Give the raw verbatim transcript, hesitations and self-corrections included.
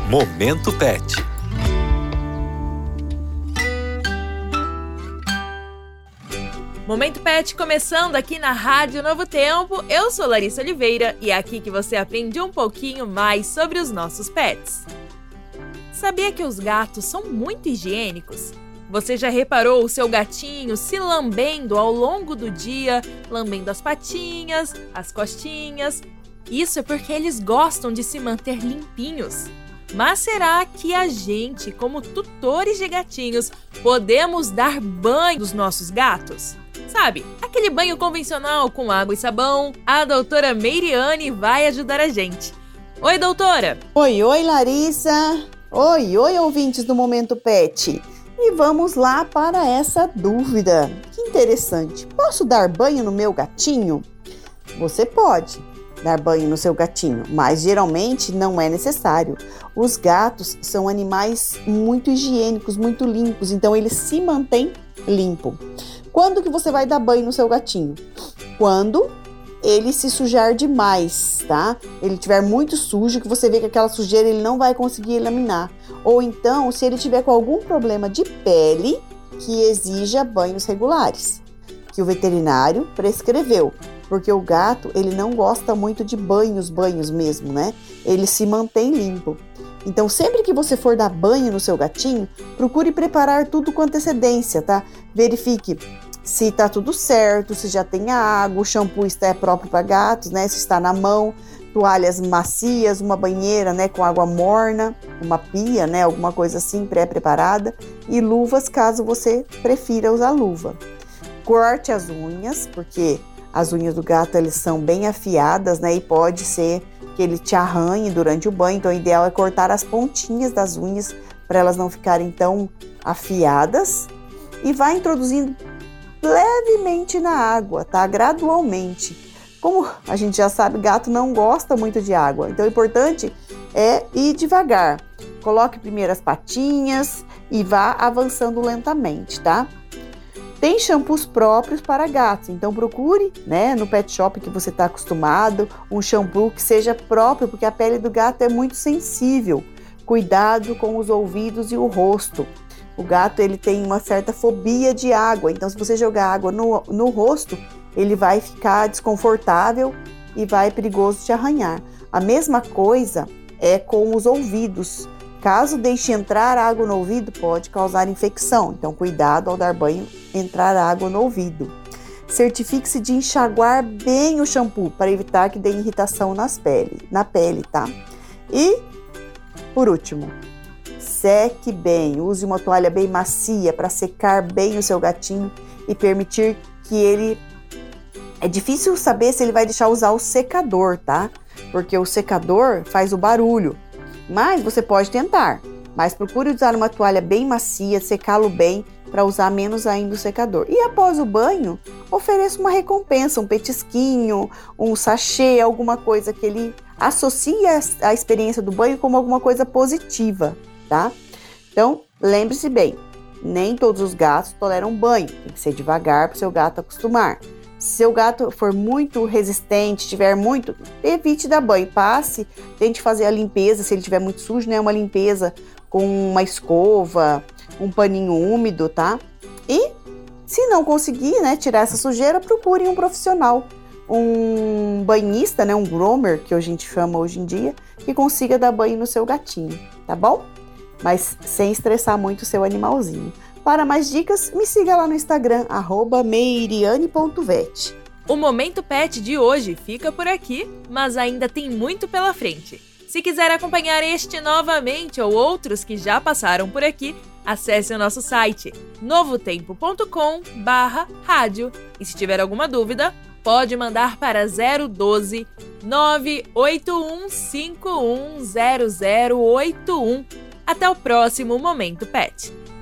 Momento Pet. Momento Pet começando aqui na Rádio Novo Tempo. Eu sou Larissa Oliveira e é aqui que você aprende um pouquinho mais sobre os nossos pets. Sabia que os gatos são muito higiênicos? Você já reparou o seu gatinho se lambendo ao longo do dia, lambendo as patinhas, as costinhas? Isso é porque eles gostam de se manter limpinhos. Mas será que a gente, como tutores de gatinhos, podemos dar banho nos nossos gatos? Sabe, aquele banho convencional com água e sabão? A doutora Meiriane vai ajudar a gente. Oi, doutora! Oi, oi, Larissa! Oi, oi, ouvintes do Momento Pet! E vamos lá para essa dúvida. Que interessante! Posso dar banho no meu gatinho? Você pode dar banho no seu gatinho, mas geralmente não é necessário. Os gatos são animais muito higiênicos, muito limpos, então eles se mantêm limpos. Quando que você vai dar banho no seu gatinho? Quando ele se sujar demais, tá? Ele tiver muito sujo, que você vê que aquela sujeira ele não vai conseguir eliminar. Ou então, se ele tiver com algum problema de pele que exija banhos regulares, que o veterinário prescreveu. Porque o gato, ele não gosta muito de banhos, banhos mesmo, né? Ele se mantém limpo. Então, sempre que você for dar banho no seu gatinho, procure preparar tudo com antecedência, tá? Verifique se tá tudo certo, se já tem a água, o shampoo está próprio para gatos, né? Se está na mão, toalhas macias, uma banheira, né, com água morna, uma pia, né, alguma coisa assim pré-preparada, e luvas caso você prefira usar luva. Corte as unhas, porque as unhas do gato eles são bem afiadas, né, e pode ser que ele te arranhe durante o banho, então o ideal é cortar as pontinhas das unhas para elas não ficarem tão afiadas, e vai introduzindo levemente na água, tá? Gradualmente. Como a gente já sabe, gato não gosta muito de água, então o importante é ir devagar. Coloque primeiro as patinhas e vá avançando lentamente, tá? Tem shampoos próprios para gatos, então procure, né, no pet shop que você está acostumado, um shampoo que seja próprio, porque a pele do gato é muito sensível. Cuidado com os ouvidos e o rosto. O gato ele tem uma certa fobia de água, então se você jogar água no, no rosto, ele vai ficar desconfortável e vai perigoso te arranhar. A mesma coisa é com os ouvidos. Caso deixe entrar água no ouvido, pode causar infecção. Então, cuidado ao dar banho, entrar água no ouvido. Certifique-se de enxaguar bem o shampoo para evitar que dê irritação nas pele, na pele, tá? E, por último, seque bem. Use uma toalha bem macia para secar bem o seu gatinho e permitir que ele... É difícil saber se ele vai deixar usar o secador, tá? Porque o secador faz o barulho. Mas você pode tentar, mas procure usar uma toalha bem macia, secá-lo bem para usar menos ainda o secador. E após o banho, ofereça uma recompensa, um petisquinho, um sachê, alguma coisa que ele associe a experiência do banho como alguma coisa positiva, tá? Então, lembre-se bem, nem todos os gatos toleram banho, tem que ser devagar para o seu gato acostumar. Se seu gato for muito resistente, tiver muito, evite dar banho, passe, tente fazer a limpeza, se ele tiver muito sujo, né, uma limpeza com uma escova, um paninho úmido, tá? E se não conseguir, né, tirar essa sujeira, procure um profissional, um banhista, né, um groomer, que a gente chama hoje em dia, que consiga dar banho no seu gatinho, tá bom? Mas sem estressar muito o seu animalzinho. Para mais dicas, me siga lá no Instagram, arroba meiriane ponto vet. O Momento Pet de hoje fica por aqui, mas ainda tem muito pela frente. Se quiser acompanhar este novamente ou outros que já passaram por aqui, acesse o nosso site novotempo ponto com barra rádio. E se tiver alguma dúvida, pode mandar para zero um dois, nove oito um cinco um zero zero oito um. Até o próximo Momento Pet.